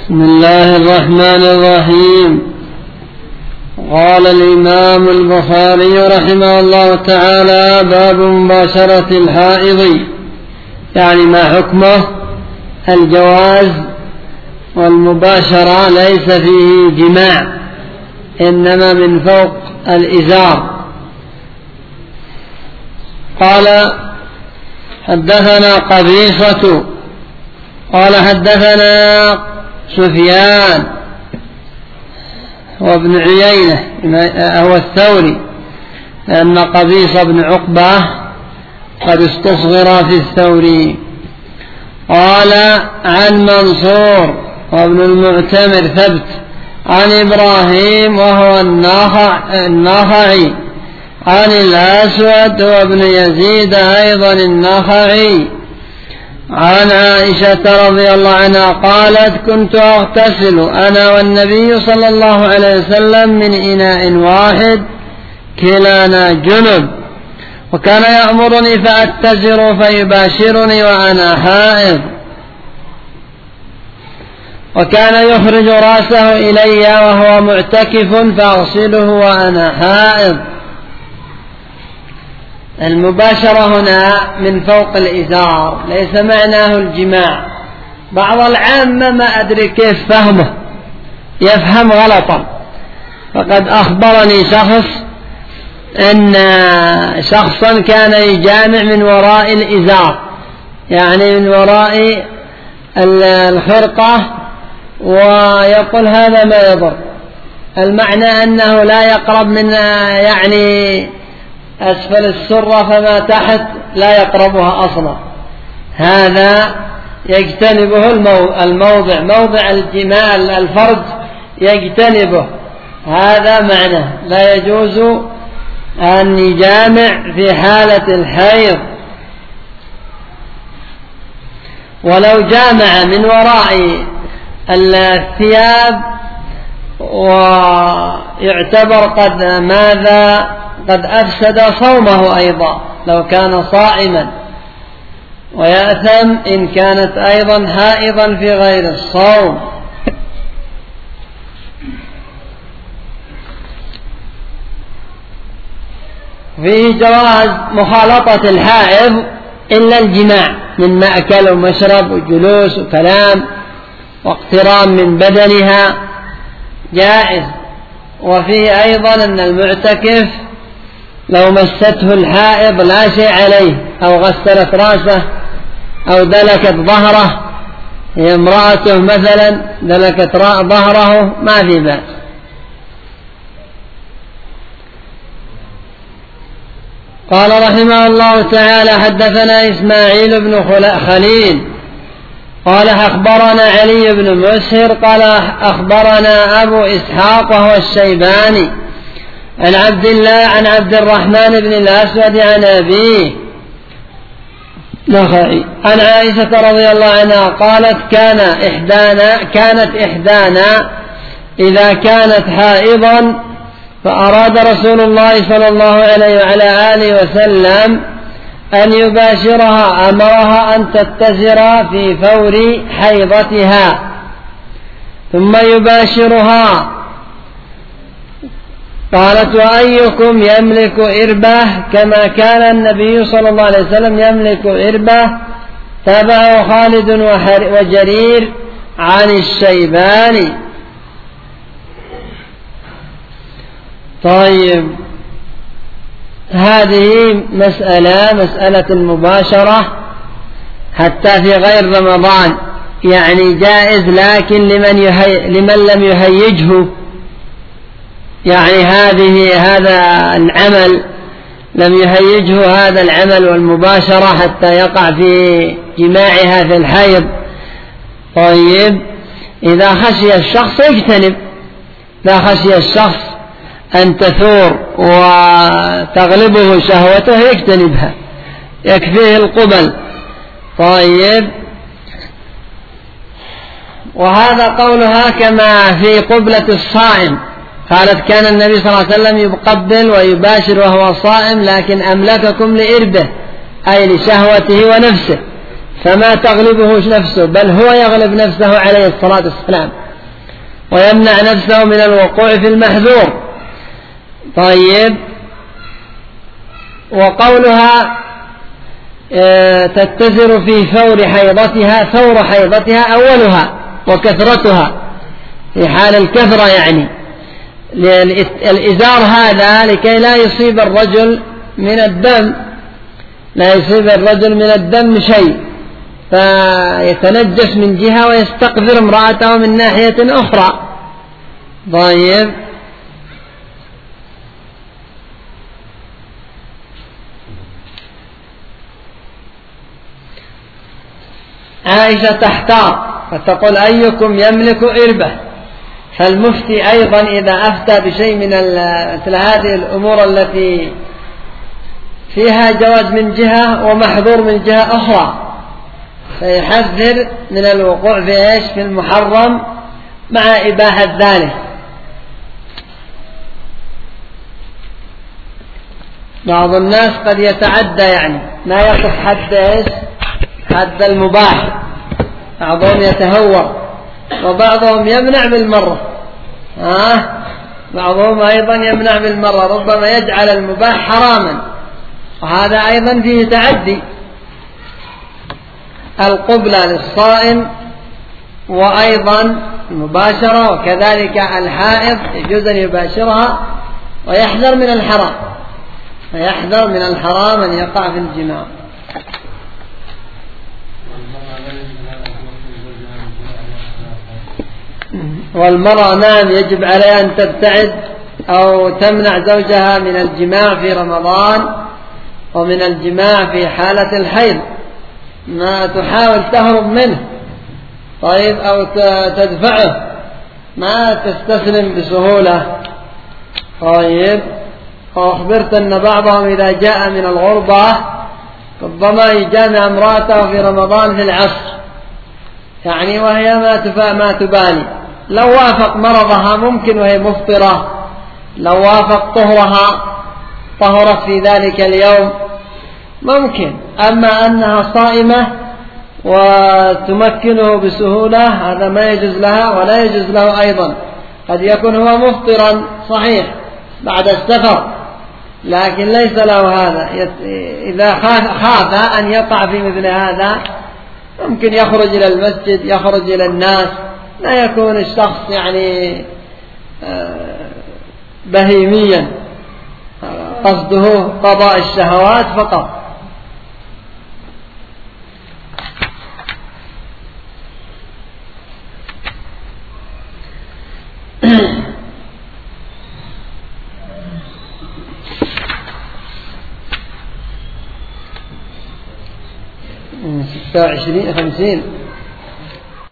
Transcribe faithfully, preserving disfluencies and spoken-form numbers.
بسم الله الرحمن الرحيم. قال الإمام البخاري رحمه الله تعالى: باب مباشرة الحائض، يعني ما حكمه؟ الجواز، والمباشرة ليس فيه جماع، إنما من فوق الإزار. قال: حدثنا قبيصة قال حدثنا سفيان وابن عيينة هو الثوري، لأن قبيصة بن عقبة قد استصغر في الثوري. قال: عن منصور وابن المعتمر ثبت عن إبراهيم وهو النخعي عن الأسود وابن يزيد أيضا النخعي عن عائشة رضي الله عنها قالت: كنت أغتسل أنا والنبي صلى الله عليه وسلم من إناء واحد كلانا جنب، وكان يأمرني فأتزر فيباشرني وأنا حائض، وكان يخرج رأسه إلي وهو معتكف فأغسله وأنا حائض. المباشرة هنا من فوق الإزار، ليس معناه الجماع. بعض العامة ما أدري كيف فهمه، يفهم غلطا. فقد أخبرني شخص أن شخصا كان يجامع من وراء الإزار، يعني من وراء الخرقة، ويقول هذا ما يضر. المعنى أنه لا يقرب من يعني أسفل السرة، فما تحت لا يقربها أصلا. هذا يجتنبه الموضع موضع الجمال الفرج يجتنبه، هذا معنى لا يجوز أن يجامع في حالة الحيض. ولو جامع من وراء الثياب ويعتبر قد ماذا قد أفسد صومه أيضا لو كان صائما، ويأثم إن كانت أيضا حائضا في غير الصوم. فيه جواز مخالطة الحائض إلا الجماع من مأكل ومشرب وجلوس وكلام واقترام من بدنها جائز. وفيه أيضا أن المعتكف لو مسته الحائض لا شيء عليه، أو غسلت رأسه أو دلكت ظهره، هي امرأته مثلا دلكت ظهره ما في بأس. قال رحمه الله تعالى: حدثنا إسماعيل بن خليل قال أخبرنا علي بن مسهر قال أخبرنا أبو إسحاق وهو الشيباني عن عبد الله عن عبد الرحمن بن الأسود عن أبيه نخعي عن عائشة رضي الله عنها قالت: كان إحدانا كانت إحدانا إذا كانت حائضا فأراد رسول الله صلى الله عليه وعلى آله وسلم أن يباشرها أمرها أن تتزر في فور حيضتها ثم يباشرها. قالت: وأيكم يملك إربة كما كان النبي صلى الله عليه وسلم يملك إربة؟ تابعه خالد وجرير عن الشيباني. طيب، هذه مسألة مسألة المباشرة حتى في غير رمضان، يعني جائز، لكن لمن, يهي لمن لم يهيجه، يعني هذه هذا العمل لم يهيجه هذا العمل والمباشرة حتى يقع في جماعها في الحيض. طيب، إذا خشي الشخص يجتنب، إذا خشي الشخص أن تثور وتغلبه شهوته يجتنبها، يكفيه القبل. طيب، وهذا قولها كما في قبلة الصائم، قالت: كان النبي صلى الله عليه وسلم يقبل ويباشر وهو صائم، لكن أملككم لإربه، أي لشهوته ونفسه، فما تغلبه نفسه، بل هو يغلب نفسه عليه الصلاة والسلام ويمنع نفسه من الوقوع في المحذور. طيب، وقولها تتزر في فور حيضتها، فور حيضتها أولها وكثرتها في حال الكثرة، يعني الإزار هذا لكي لا يصيب الرجل من الدم لا يصيب الرجل من الدم شيء فيتنجس من جهة ويستقذر امرأته من ناحية أخرى. طيب، عائشة تحتار فتقول أيكم يملك إربة، فالمفتي أيضا إذا أفتى بشيء من مثل هذه الأمور التي فيها جواز من جهة ومحظور من جهة أخرى فيحذر من الوقوع في إيش في المحرم مع إباحة ذلك. بعض الناس قد يتعدى، يعني ما يقف حد إيش حد المباح، بعضهم يتهور وبعضهم يمنع بالمرة. آه بعضهم أيضا يمنع بالمرة، ربما يجعل المباح حراما، وهذا أيضا فيه تعدي. القبلة للصائم وأيضا المباشرة، وكذلك الحائض يجوز أن يباشرها ويحذر من الحرام ويحذر من الحرام أن يقع في الجماع. والمرأة نعم يجب عليها أن تبتعد أو تمنع زوجها من الجماع في رمضان ومن الجماع في حالة الحيض، ما تحاول تهرب منه طيب أو تدفعه، ما تستسلم بسهولة. طيب، وأخبرت أن بعضهم إذا جاء من الغربة ربما يجامع امرأته في رمضان في العصر، يعني وهي ما تفا ما تبالي، لو وافق مرضها ممكن وهي مفطرة، لو وافق طهرها طهرت في ذلك اليوم ممكن، أما أنها صائمة وتمكنه بسهولة هذا ما يجوز لها ولا يجوز له أيضا. قد يكون هو مفطرا صحيح بعد السفر لكن ليس له هذا، إذا خاف أن يقع في مثل هذا ممكن يخرج إلى المسجد يخرج إلى الناس، لا يكون الشخص يعني بهيميا قصده قضاء الشهوات فقط. ستة وعشرين خمسين